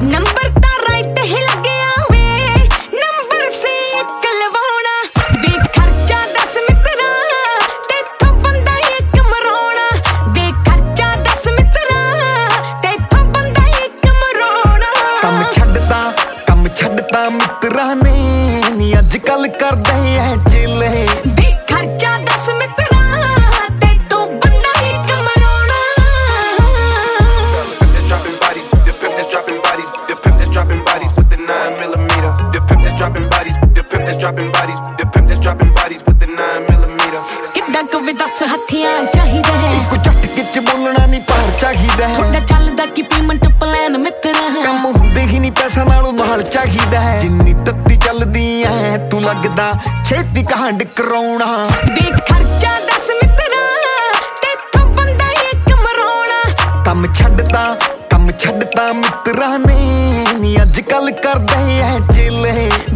Number ਤਾਂ right ਹੀ ਲੱਗਿਆ ਵੇ, number ਸੀ ਇੱਕ ਲਵਾਉਣਾ ਵੇ। ਖਰਚਾ ਦੱਸ ਮਿੱਤਰਾ ਤੇਥੋਂ ਬੰਦਾ ਇੱਕ ਮਰਾਉਣਾ ਵੇ। ਖਰਚਾ ਦੱਸ ਮਿੱਤਰਾ ਤੇਥੋਂ ਬੰਦਾ ਇੱਕ ਮਰਾਉਣਾ। ਕੰਮ ਛੱਡਤਾ ਮਿੱਤਰਾਂ ਨੇ ਨੀ ਅੱਜ ਕੱਲ ਕਰਦੇ ਐ ਚੇਲੇ ਵੇ। ਖਰਚਾ ਦੱਸ ਮਿੱਤਰਾ ਤੇਥੋਂ ਬੰਦਾ ਇੱਕ ਮਰਾਉਣਾ। Dropping bodies, the pimp that's dropping bodies, the pimp that's dropping bodies with the 9mm. The pimp that's dropping bodies, the pimp that's dropping bodies, the pimp that's dropping bodies with the 9mm. ਕਿੱਦਾਂ ਕਵੇ ਦੱਸ ਹੱਥਿਆਂ ਚਾਹੀਦਾ ਹੈ, ਇੱਕੋ ਝਟਕੇ ਚ ਬੋਲਣਾ ਨੀ ਪਾਰ ਚਾਹੀਦਾ ਤੁਹਾਡਾ ਚੱਲਦਾ ਕੀ ਪੇਮੈਂਟ ਪਲਾਨ ਮਿੱਤਰਾ। ਕੰਮ ਹੁੰਦੇ ਹੀ ਨੀ ਪੈਸਾ ਨਾਲੋਂ ਨਾਲ ਚਾਹੀਦਾ ਜਿੰਨੀ ਤੱਤੀ ਚੱਲਦੀ ਐ ਤੂੰ ਲੱਗਦਾ ਛੇਤੀ ਕਾਂਡ ਕਰਾਉਣਾ ਵੇ। ਖਰਚਾ ਦੱਸ ਮਿੱਤਰਾ ਤੇਥੋਂ ਬੰਦਾ ਇੱਕ ਮਰਾਉਣਾ। ਕੰਮ ਛੱਡਤਾ ਮਿੱਤਰਾਂ ਨੇ ਨੀ ਅੱਜ ਕੱਲ ਕਰਦੇ ਐ ਚੇਲੇ